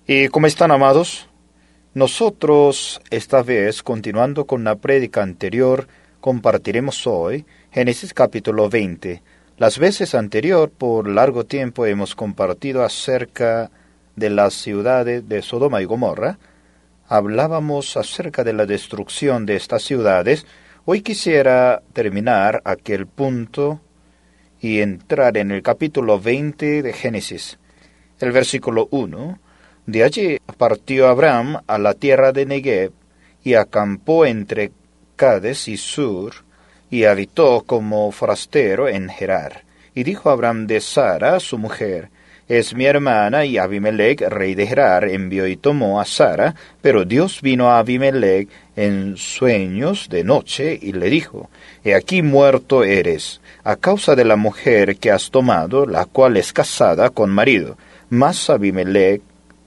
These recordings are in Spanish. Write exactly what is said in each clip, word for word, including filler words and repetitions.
¿Y cómo están, amados? Nosotros, esta vez, continuando con la prédica anterior, compartiremos hoy Génesis capítulo veinte. Las veces anterior, por largo tiempo, hemos compartido acerca de las ciudades de Sodoma y Gomorra. Hablábamos acerca de la destrucción de estas ciudades. Hoy quisiera terminar aquel punto y entrar en el capítulo veinte de Génesis. El versículo uno. De allí partió Abraham a la tierra de Negev, y acampó entre Cades y Sur, y habitó como forastero en Gerar. Y dijo Abraham de Sara, su mujer: es mi hermana. Y Abimelech, rey de Gerar, envió y tomó a Sara, pero Dios vino a Abimelech en sueños de noche, y le dijo: he aquí muerto eres, a causa de la mujer que has tomado, la cual es casada con marido. Mas Abimelech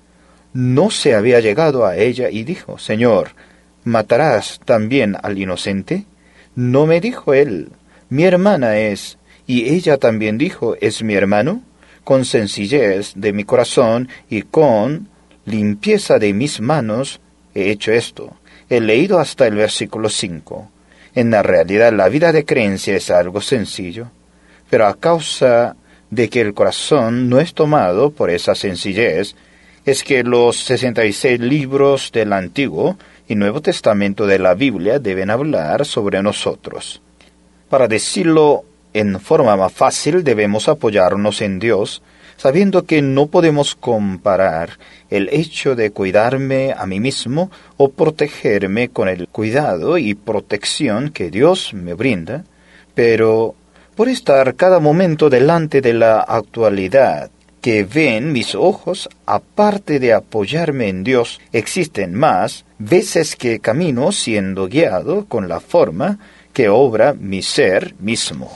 no se había llegado a ella, y dijo: Señor, ¿matarás también al inocente? No me dijo él: mi hermana es. Y ella también dijo: ¿es mi hermano? Con sencillez de mi corazón y con limpieza de mis manos he hecho esto. He leído hasta el versículo cinco. En la realidad, la vida de creencia es algo sencillo, pero a causa de que el corazón no es tomado por esa sencillez, es que los sesenta y seis libros del Antiguo y Nuevo Testamento de la Biblia deben hablar sobre nosotros. Para decirlo en forma más fácil, debemos apoyarnos en Dios, sabiendo que no podemos comparar el hecho de cuidarme a mí mismo o protegerme con el cuidado y protección que Dios me brinda, pero por estar cada momento delante de la actualidad que ven mis ojos, aparte de apoyarme en Dios, existen más veces que camino siendo guiado con la forma que obra mi ser mismo.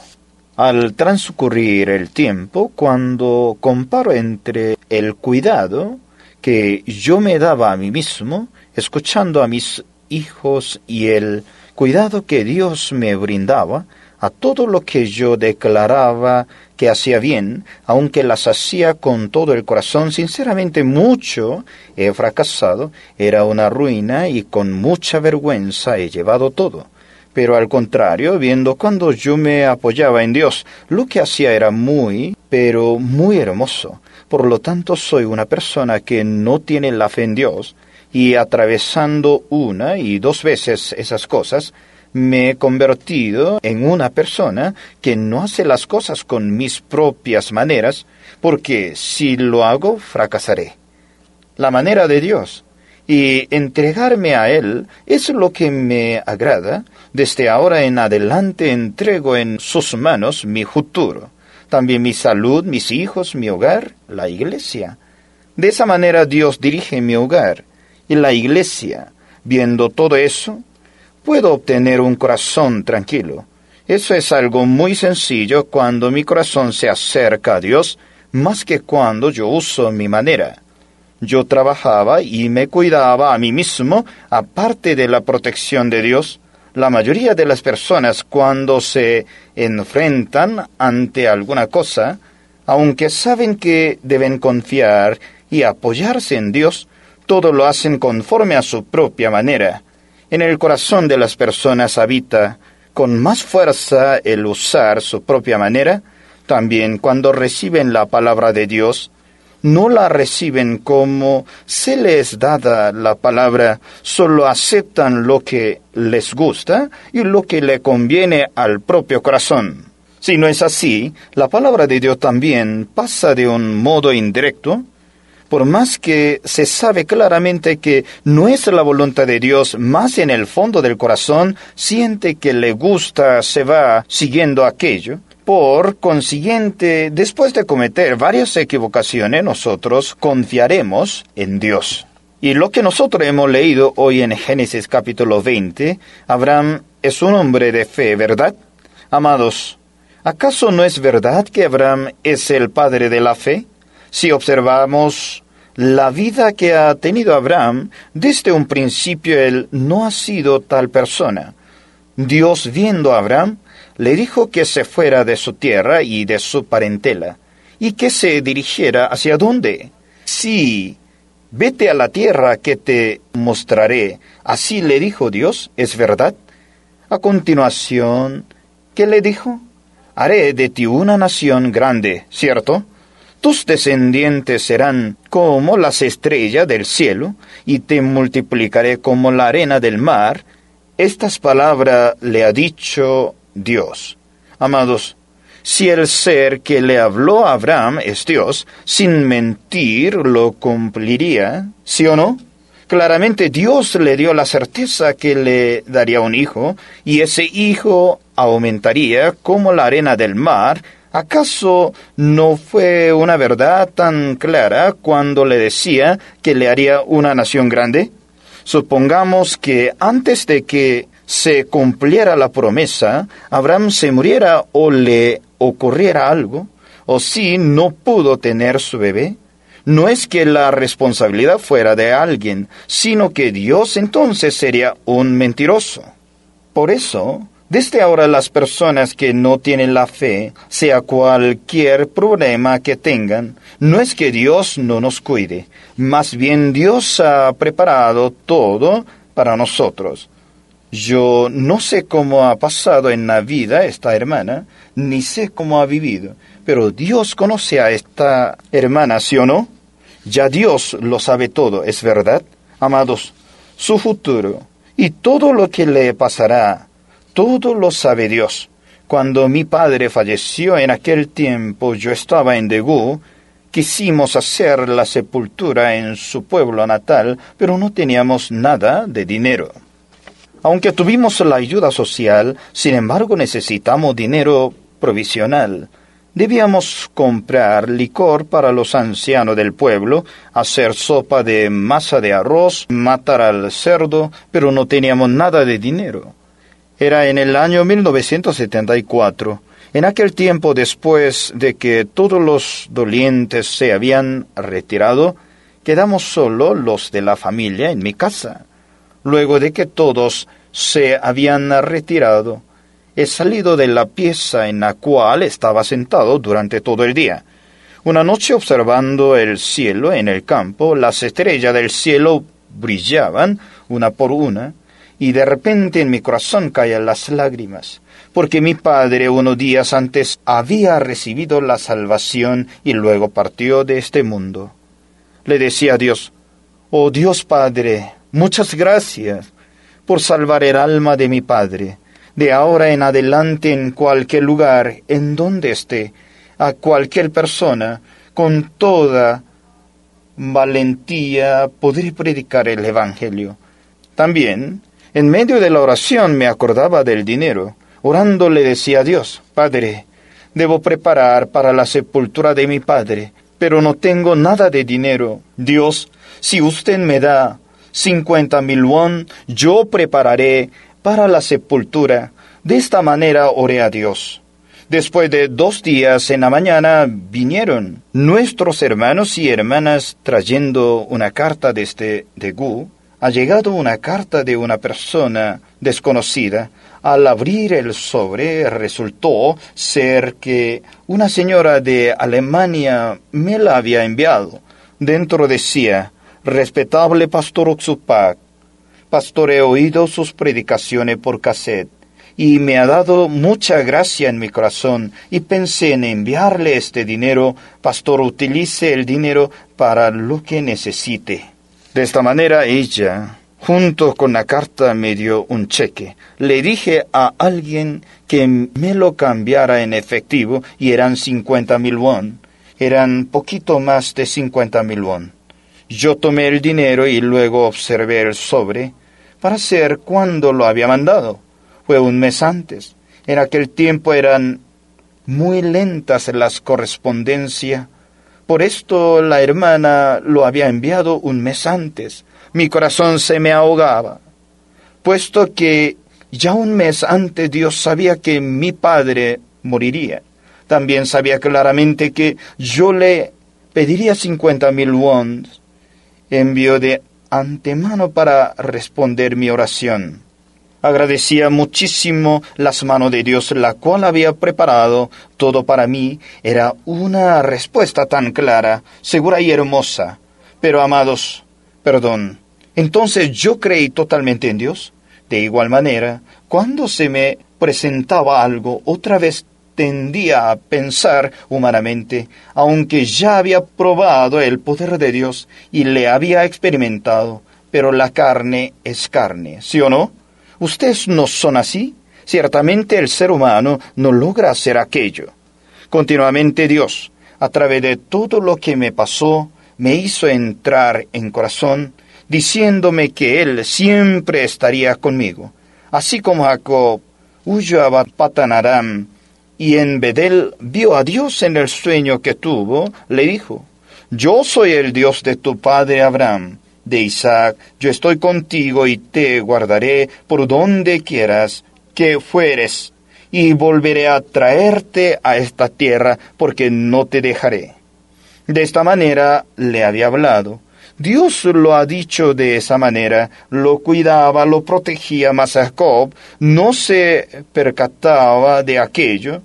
Al transcurrir el tiempo, cuando comparo entre el cuidado que yo me daba a mí mismo, escuchando a mis hijos, y el cuidado que Dios me brindaba, a todo lo que yo declaraba que hacía bien, aunque las hacía con todo el corazón, sinceramente mucho he fracasado, era una ruina y con mucha vergüenza he llevado todo. Pero al contrario, viendo cuando yo me apoyaba en Dios, lo que hacía era muy, pero muy hermoso. Por lo tanto, soy una persona que no tiene la fe en Dios, y atravesando una y dos veces esas cosas, me he convertido en una persona que no hace las cosas con mis propias maneras, porque si lo hago, fracasaré. La manera de Dios, y entregarme a Él, es lo que me agrada. Desde ahora en adelante entrego en sus manos mi futuro, también mi salud, mis hijos, mi hogar, la iglesia. De esa manera Dios dirige mi hogar, y la iglesia, viendo todo eso, puedo obtener un corazón tranquilo. Eso es algo muy sencillo cuando mi corazón se acerca a Dios, más que cuando yo uso mi manera. Yo trabajaba y me cuidaba a mí mismo, aparte de la protección de Dios. La mayoría de las personas, cuando se enfrentan ante alguna cosa, aunque saben que deben confiar y apoyarse en Dios, todo lo hacen conforme a su propia manera. En el corazón de las personas habita con más fuerza el usar su propia manera. También cuando reciben la palabra de Dios, no la reciben como se les dada la palabra, solo aceptan lo que les gusta y lo que le conviene al propio corazón. Si no es así, la palabra de Dios también pasa de un modo indirecto. Por más que se sabe claramente que no es la voluntad de Dios, más en el fondo del corazón siente que le gusta, se va siguiendo aquello. Por consiguiente, después de cometer varias equivocaciones, nosotros confiaremos en Dios. Y lo que nosotros hemos leído hoy en Génesis capítulo veinte, Abraham es un hombre de fe, ¿verdad? Amados, ¿acaso no es verdad que Abraham es el padre de la fe? Si observamos la vida que ha tenido Abraham, desde un principio él no ha sido tal persona. Dios, viendo a Abraham, le dijo que se fuera de su tierra y de su parentela, y que se dirigiera hacia dónde. Sí, Vete a la tierra que te mostraré. Así le dijo Dios, ¿es verdad? A continuación, ¿qué le dijo? Haré de ti una nación grande, ¿cierto? Tus descendientes serán como las estrellas del cielo, y te multiplicaré como la arena del mar. Estas palabras le ha dicho Dios. Amados, si el ser que le habló a Abraham es Dios, sin mentir lo cumpliría, ¿sí o no? Claramente Dios le dio la certeza que le daría un hijo, y ese hijo aumentaría como la arena del mar. ¿Acaso no fue una verdad tan clara cuando le decía que le haría una nación grande? Supongamos que antes de que se cumpliera la promesa, Abraham se muriera o le ocurriera algo, o si no pudo tener su bebé. No es que la responsabilidad fuera de alguien, sino que Dios entonces sería un mentiroso. Por eso, desde ahora las personas que no tienen la fe, sea cualquier problema que tengan, no es que Dios no nos cuide, más bien Dios ha preparado todo para nosotros. Yo no sé cómo ha pasado en la vida esta hermana, ni sé cómo ha vivido, pero Dios conoce a esta hermana, ¿sí o no? Ya Dios lo sabe todo, ¿es verdad? Amados, su futuro y todo lo que le pasará, todo lo sabe Dios. Cuando mi padre falleció en aquel tiempo, yo estaba en Daegu. Quisimos hacer la sepultura en su pueblo natal, pero no teníamos nada de dinero. Aunque tuvimos la ayuda social, sin embargo necesitamos dinero provisional. Debíamos comprar licor para los ancianos del pueblo, hacer sopa de masa de arroz, matar al cerdo, pero no teníamos nada de dinero. Era en el año mil novecientos setenta y cuatro. En aquel tiempo, después de que todos los dolientes se habían retirado, quedamos solo los de la familia en mi casa. Luego de que todos se habían retirado, he salido de la pieza en la cual estaba sentado durante todo el día. Una noche, observando el cielo en el campo, las estrellas del cielo brillaban una por una, y de repente en mi corazón caían las lágrimas, porque mi padre unos días antes había recibido la salvación y luego partió de este mundo. Le decía a Dios, «Oh Dios Padre, muchas gracias por salvar el alma de mi padre. De ahora en adelante, en cualquier lugar, en donde esté, a cualquier persona, con toda valentía podré predicar el Evangelio». También, en medio de la oración me acordaba del dinero. Orando le decía a Dios, «Padre, debo preparar para la sepultura de mi padre, pero no tengo nada de dinero. Dios, si usted me da cincuenta mil won, yo prepararé para la sepultura». De esta manera oré a Dios. Después de dos días en la mañana vinieron nuestros hermanos y hermanas trayendo una carta desde Daegu. Ha llegado una carta de una persona desconocida. Al abrir el sobre resultó ser que una señora de Alemania me la había enviado. Dentro decía, «Respetable Pastor Oxupak, pastor, he oído sus predicaciones por cassette, y me ha dado mucha gracia en mi corazón, y pensé en enviarle este dinero. Pastor, utilice el dinero para lo que necesite». De esta manera ella, junto con la carta, me dio un cheque. Le dije a alguien que me lo cambiara en efectivo, y eran cincuenta mil won. Eran poquito más de cincuenta mil won. Yo tomé el dinero y luego observé el sobre para saber cuándo lo había mandado. Fue un mes antes. En aquel tiempo eran muy lentas las correspondencias. Por esto la hermana lo había enviado un mes antes. Mi corazón se me ahogaba, puesto que ya un mes antes Dios sabía que mi padre moriría. También sabía claramente que yo le pediría cincuenta mil won. Envió de antemano para responder mi oración. Agradecía muchísimo las manos de Dios, la cual había preparado todo para mí. Era una respuesta tan clara, segura y hermosa. Pero, amados, Perdón, entonces yo creí totalmente en Dios. De igual manera, cuando se me presentaba algo, otra vez tendía a pensar humanamente, aunque ya había probado el poder de Dios y le había experimentado, pero la carne es carne, ¿sí o no? ¿Ustedes no son así? Ciertamente el ser humano no logra hacer aquello. Continuamente Dios, a través de todo lo que me pasó, me hizo entrar en corazón, diciéndome que Él siempre estaría conmigo. Así como Jacob huyó a Patan Aram, y en Bedel vio a Dios en el sueño que tuvo, le dijo, yo soy el Dios de tu padre Abraham, de Isaac, yo estoy contigo y te guardaré por donde quieras que fueres, y volveré a traerte a esta tierra, porque no te dejaré. De esta manera le había hablado. Dios lo ha dicho de esa manera, lo cuidaba, lo protegía, mas Jacob no se percataba de aquello,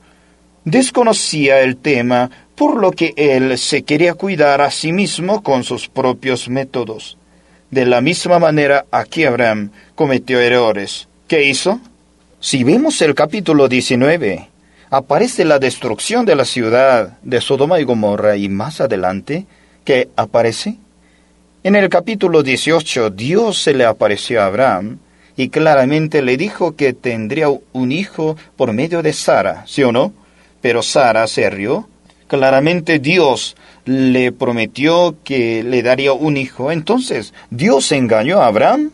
desconocía el tema, por lo que él se quería cuidar a sí mismo con sus propios métodos. De la misma manera, aquí Abraham cometió errores. ¿Qué hizo? Si vemos el capítulo diecinueve, aparece la destrucción de la ciudad de Sodoma y Gomorra, y más adelante, ¿qué aparece? En el capítulo dieciocho, Dios se le apareció a Abraham y claramente le dijo que tendría un hijo por medio de Sara, ¿sí o no? Pero Sara se rió. Claramente Dios le prometió que le daría un hijo. Entonces, ¿Dios engañó a Abraham?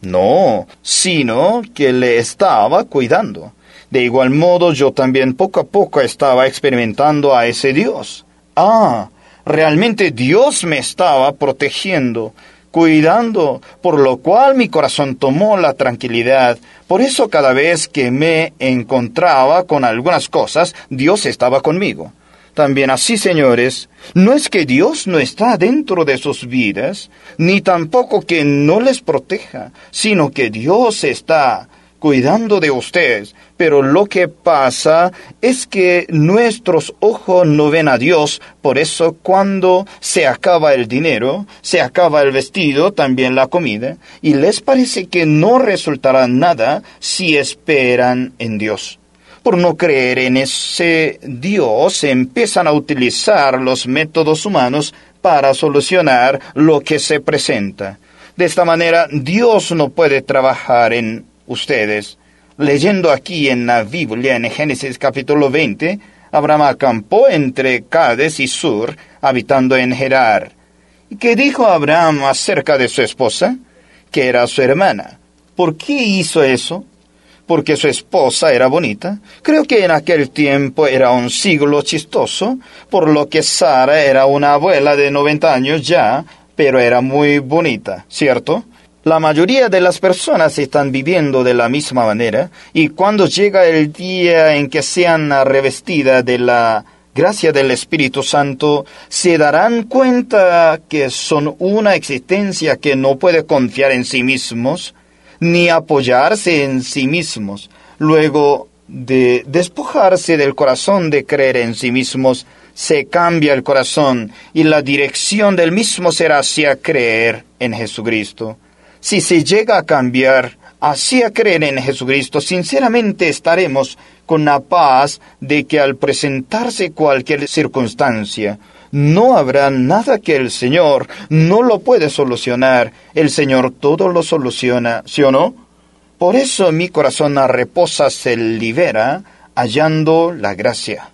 No, sino que le estaba cuidando. De igual modo, yo también poco a poco estaba experimentando a ese Dios. Ah, realmente Dios me estaba protegiendo, cuidando, por lo cual mi corazón tomó la tranquilidad. Por eso cada vez que me encontraba con algunas cosas, Dios estaba conmigo. También así, señores, no es que Dios no está dentro de sus vidas, ni tampoco que no les proteja, sino que Dios está cuidando de ustedes. Pero lo que pasa es que nuestros ojos no ven a Dios. Por eso cuando se acaba el dinero, se acaba el vestido, también la comida, y les parece que no resultará nada si esperan en Dios. Por no creer en ese Dios, empiezan a utilizar los métodos humanos para solucionar lo que se presenta. De esta manera, Dios no puede trabajar en ustedes. Leyendo aquí en la Biblia, en Génesis capítulo veinte, Abraham acampó entre Cades y Sur, habitando en Gerar. ¿Y qué dijo Abraham acerca de su esposa? Que era su hermana. ¿Por qué hizo eso? Porque su esposa era bonita. Creo que en aquel tiempo era un siglo chistoso, por lo que Sara era una abuela de noventa años ya, pero era muy bonita, ¿cierto? La mayoría de las personas están viviendo de la misma manera, y cuando llega el día en que sean revestidas de la gracia del Espíritu Santo, se darán cuenta que son una existencia que no puede confiar en sí mismos, ni apoyarse en sí mismos. Luego de despojarse del corazón de creer en sí mismos, se cambia el corazón, y la dirección del mismo será hacia creer en Jesucristo. Si se llega a cambiar hacia creer en Jesucristo, sinceramente estaremos con la paz de que al presentarse cualquier circunstancia, no habrá nada que el Señor no lo puede solucionar. El Señor todo lo soluciona, ¿sí o no? Por eso mi corazón a reposa se libera, hallando la gracia.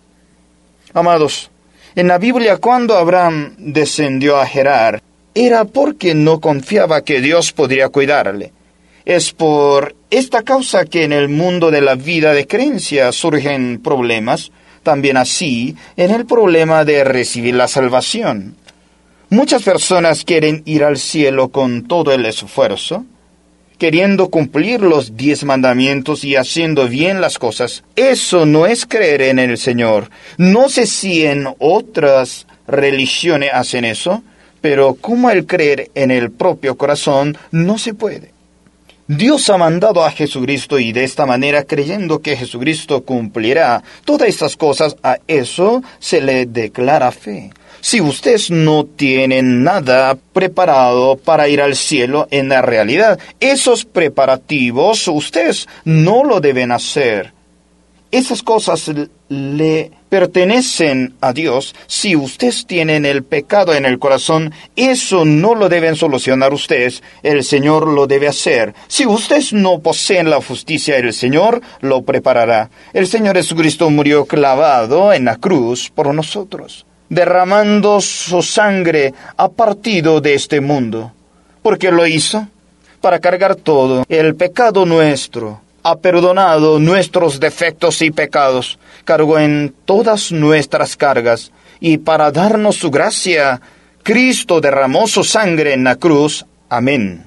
Amados, en la Biblia cuando Abraham descendió a Gerar, era porque no confiaba que Dios podría cuidarle. Es por esta causa que en el mundo de la vida de creencia surgen problemas, también así en el problema de recibir la salvación. Muchas personas quieren ir al cielo con todo el esfuerzo, queriendo cumplir los diez mandamientos y haciendo bien las cosas. Eso no es creer en el Señor. No sé si en otras religiones hacen eso, pero como el creer en el propio corazón no se puede. Dios ha mandado a Jesucristo y de esta manera, creyendo que Jesucristo cumplirá todas estas cosas, a eso se le declara fe. Si ustedes no tienen nada preparado para ir al cielo, en la realidad, esos preparativos ustedes no lo deben hacer. Esas cosas le pertenecen a Dios. Si ustedes tienen el pecado en el corazón, eso no lo deben solucionar ustedes. El Señor lo debe hacer. Si ustedes no poseen la justicia, el Señor lo preparará. El Señor Jesucristo murió clavado en la cruz por nosotros, derramando su sangre a partido de este mundo. ¿Por qué lo hizo? Para cargar todo el pecado nuestro. Ha perdonado nuestros defectos y pecados, cargó en todas nuestras cargas, y para darnos su gracia, Cristo derramó su sangre en la cruz. Amén.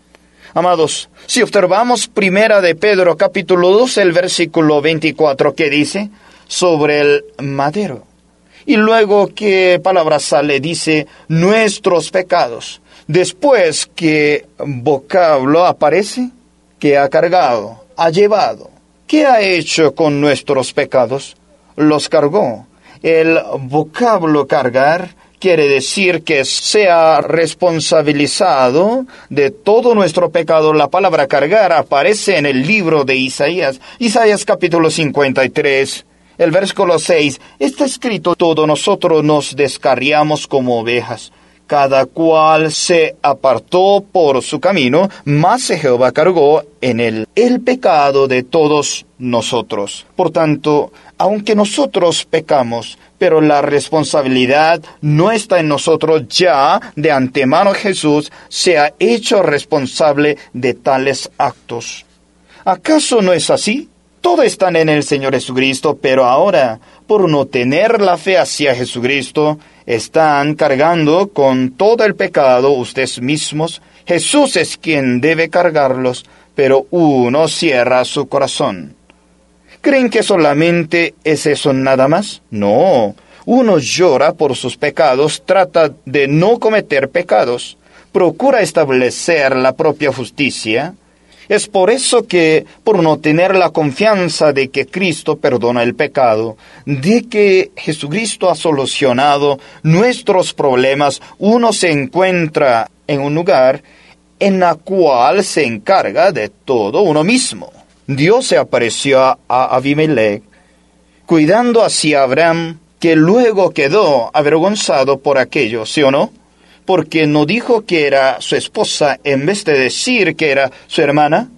Amados, si observamos Primera de Pedro, capítulo dos, el versículo veinticuatro, que dice, sobre el madero. Y luego, ¿qué palabra sale? Dice, nuestros pecados. Después, ¿qué vocablo aparece? Que ha cargado. Ha llevado. ¿Qué ha hecho con nuestros pecados? Los cargó. El vocablo cargar quiere decir que se ha responsabilizado de todo nuestro pecado. La palabra cargar aparece en el libro de Isaías. Isaías capítulo cincuenta y tres, el versículo seis. Está escrito, todos nosotros nos descarriamos como ovejas. Cada cual se apartó por su camino, mas Jehová cargó en él el pecado de todos nosotros. Por tanto, aunque nosotros pecamos, pero la responsabilidad no está en nosotros, ya de antemano Jesús se ha hecho responsable de tales actos. ¿Acaso no es así? Todo está en el Señor Jesucristo, pero ahora, por no tener la fe hacia Jesucristo, están cargando con todo el pecado ustedes mismos. Jesús es quien debe cargarlos, pero uno cierra su corazón. ¿Creen que solamente es eso nada más? No. Uno llora por sus pecados, trata de no cometer pecados, procura establecer la propia justicia. Es por eso que, por no tener la confianza de que Cristo perdona el pecado, de que Jesucristo ha solucionado nuestros problemas, uno se encuentra en un lugar en el cual se encarga de todo uno mismo. Dios se apareció a Abimelech, cuidando hacia Abraham, que luego quedó avergonzado por aquello, ¿sí o no? Porque no dijo que era su esposa en vez de decir que era su hermana.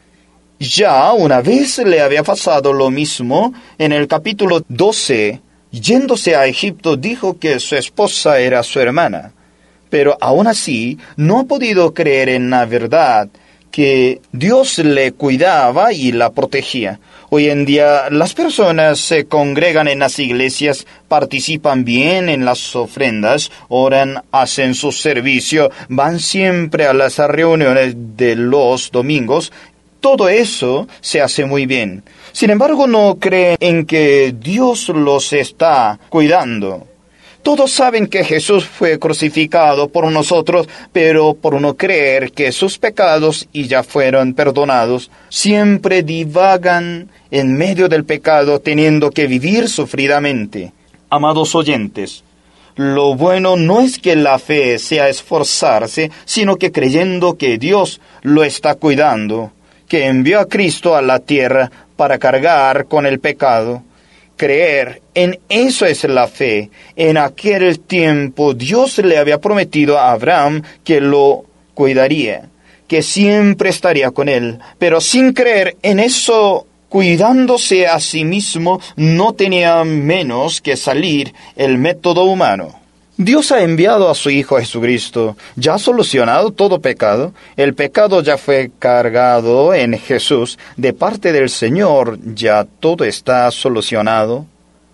Ya una vez le había pasado lo mismo en el capítulo doce. Yéndose a Egipto dijo que su esposa era su hermana. Pero aún así no ha podido creer en la verdad que Dios le cuidaba y la protegía. Hoy en día las personas se congregan en las iglesias, participan bien en las ofrendas, oran, hacen su servicio, van siempre a las reuniones de los domingos. Todo eso se hace muy bien. Sin embargo, no creen en que Dios los está cuidando. Todos saben que Jesús fue crucificado por nosotros, pero por no creer que sus pecados y ya fueron perdonados, siempre divagan en medio del pecado, teniendo que vivir sufridamente. Amados oyentes, lo bueno no es que la fe sea esforzarse, sino que creyendo que Dios lo está cuidando, que envió a Cristo a la tierra para cargar con el pecado. Creer en eso es la fe. En aquel tiempo Dios le había prometido a Abraham que lo cuidaría, que siempre estaría con él. Pero sin creer en eso, cuidándose a sí mismo, no tenía menos que salir el método humano. Dios ha enviado a su Hijo Jesucristo, ya ha solucionado todo pecado. El pecado ya fue cargado en Jesús. De parte del Señor ya todo está solucionado.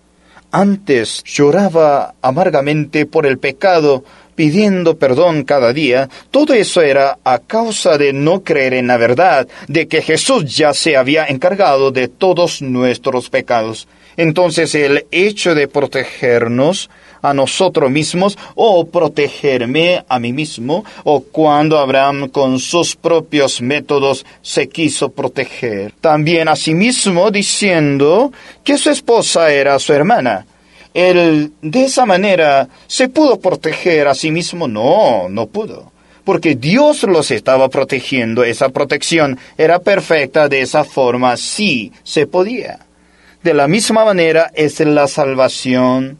Antes lloraba amargamente por el pecado, pidiendo perdón cada día. Todo eso era a causa de no creer en la verdad, de que Jesús ya se había encargado de todos nuestros pecados. Entonces el hecho de protegernos a nosotros mismos, o protegerme a mí mismo, o cuando Abraham con sus propios métodos se quiso proteger también a sí mismo, diciendo que su esposa era su hermana. Él de esa manera se pudo proteger a sí mismo. No, no pudo. Porque Dios los estaba protegiendo. Esa protección era perfecta. De esa forma sí se podía. De la misma manera es la salvación.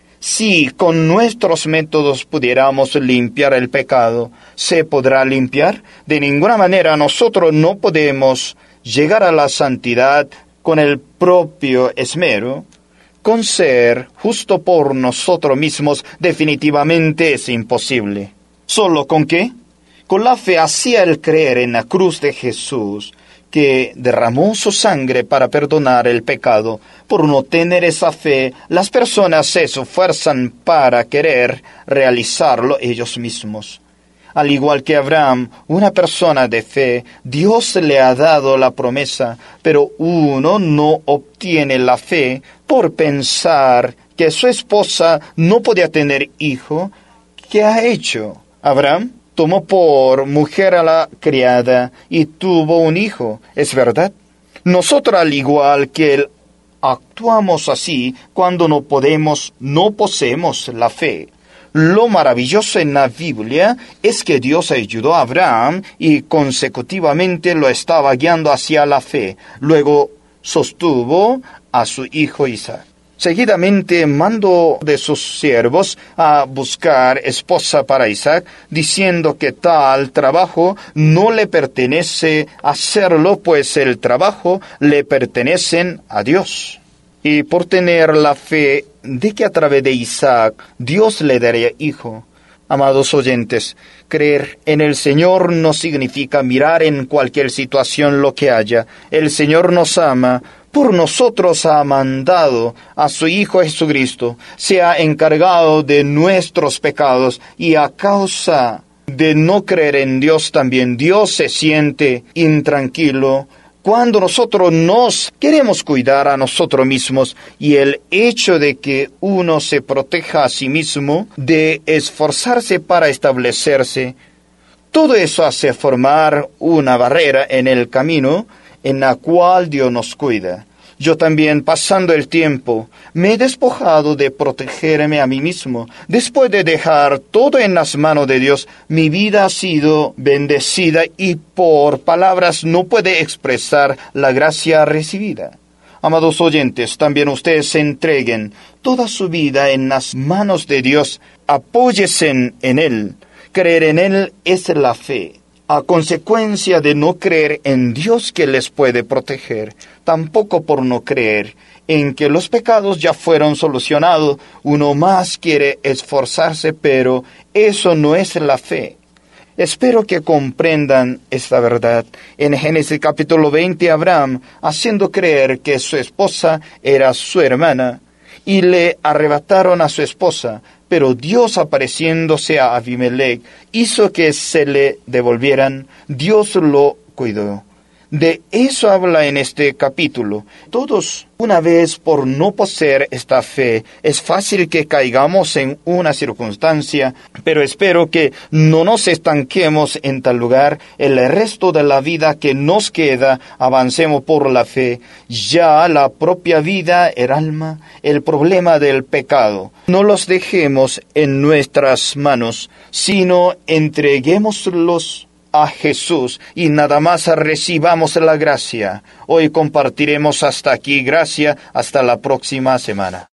Si con nuestros métodos pudiéramos limpiar el pecado, ¿se podrá limpiar? De ninguna manera. Nosotros no podemos llegar a la santidad con el propio esmero. Con ser justo por nosotros mismos definitivamente es imposible. ¿Solo con qué? Con la fe hacia el creer en la cruz de Jesús, que derramó su sangre para perdonar el pecado. Por no tener esa fe, las personas se esfuerzan para querer realizarlo ellos mismos. Al igual que Abraham, una persona de fe, Dios le ha dado la promesa, pero uno no obtiene la fe por pensar que su esposa no podía tener hijo. ¿Qué ha hecho? Abraham tomó por mujer a la criada y tuvo un hijo. ¿Es verdad? Nosotros, al igual que él, actuamos así cuando no podemos, no poseemos la fe. Lo maravilloso en la Biblia es que Dios ayudó a Abraham y consecutivamente lo estaba guiando hacia la fe. Luego sostuvo a su hijo Isaac. Seguidamente mandó de sus siervos a buscar esposa para Isaac, diciendo que tal trabajo no le pertenece hacerlo, pues el trabajo le pertenece a Dios. Y por tener la fe de que a través de Isaac Dios le daría hijo. Amados oyentes, creer en el Señor no significa mirar en cualquier situación lo que haya. El Señor nos ama. Por nosotros ha mandado a su Hijo Jesucristo, se ha encargado de nuestros pecados y a causa de no creer en Dios también Dios se siente intranquilo cuando nosotros nos queremos cuidar a nosotros mismos, y el hecho de que uno se proteja a sí mismo, de esforzarse para establecerse, todo eso hace formar una barrera en el camino en la cual Dios nos cuida. Yo también, pasando el tiempo, me he despojado de protegerme a mí mismo. Después de dejar todo en las manos de Dios, mi vida ha sido bendecida y por palabras no puede expresar la gracia recibida. Amados oyentes, también ustedes se entreguen toda su vida en las manos de Dios. Apóyense en Él. Creer en Él es la fe. A consecuencia de no creer en Dios que les puede proteger, tampoco por no creer en que los pecados ya fueron solucionados, uno más quiere esforzarse, pero eso no es la fe. Espero que comprendan esta verdad. En Génesis capítulo veinte, Abraham, haciendo creer que su esposa era su hermana, y le arrebataron a su esposa, pero Dios, apareciéndose a Abimelech, hizo que se le devolvieran. Dios lo cuidó. De eso habla en este capítulo. Todos, una vez por no poseer esta fe, es fácil que caigamos en una circunstancia, pero espero que no nos estanquemos en tal lugar. El resto de la vida que nos queda, avancemos por la fe. Ya la propia vida, el alma, el problema del pecado, no los dejemos en nuestras manos, sino entreguémoslos a Jesús y nada más recibamos la gracia. Hoy compartiremos hasta aquí. Gracias. Hasta la próxima semana.